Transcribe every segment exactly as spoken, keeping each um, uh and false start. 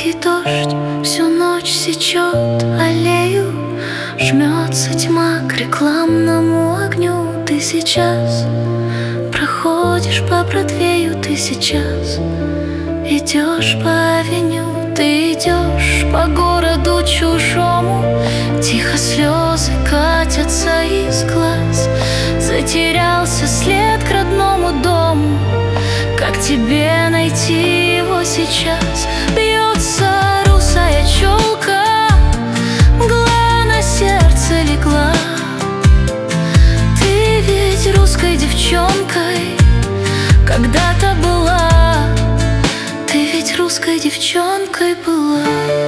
Мелкий дождь всю ночь сечет аллею, жмется тьма к рекламному огню. Ты сейчас проходишь по Бродвею, ты сейчас идешь по авеню. Ты идешь по городу чужому, тихо слезы катятся из глаз. Затерялся след к родному дому, как тебе найти его сейчас? Бьется русая челка, мгла на сердце легла. Ты ведь русской девчонкой когда-то была. Ты ведь русской девчонкой была.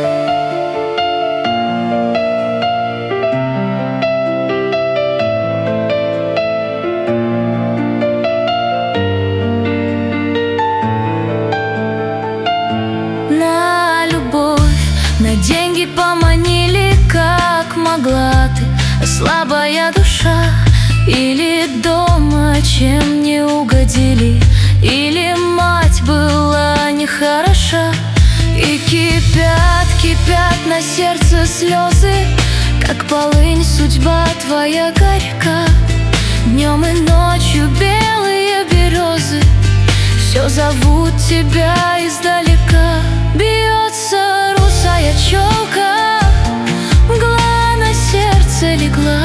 На деньги поманили, как могла ты, слабая душа. Или дома чем не угодили, или мать была нехороша. И кипят, кипят на сердце слезы, как полынь судьба твоя горька. Днем и ночью белые березы все зовут тебя издалека. Бьется русая челка, мгла на сердце легла.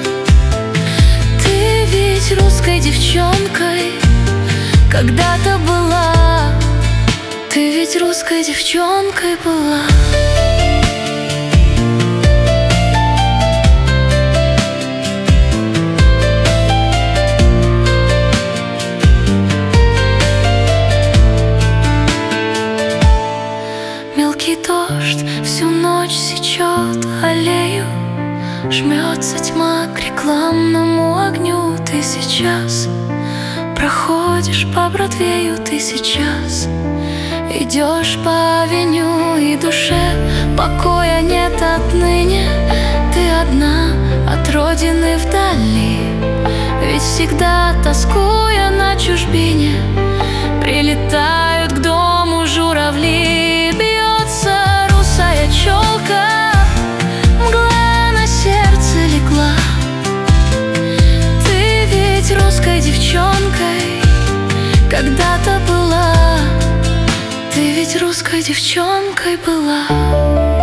Ты ведь русской девчонкой когда-то была. Ты ведь русской девчонкой была. Мелкий дождь всю ночь сечет аллею, жмется тьма к рекламному огню. Ты сейчас проходишь по Бродвею, ты сейчас идешь по авеню. И душе покоя нет отныне, ты одна от родины вдали. Ведь всегда тоскуя на чужбине, прилетают к дому журавли. Бьется русая челка, мгла на сердце легла. Ты ведь русской девчонкой когда-то была. Ты ведь русской девчонкой была.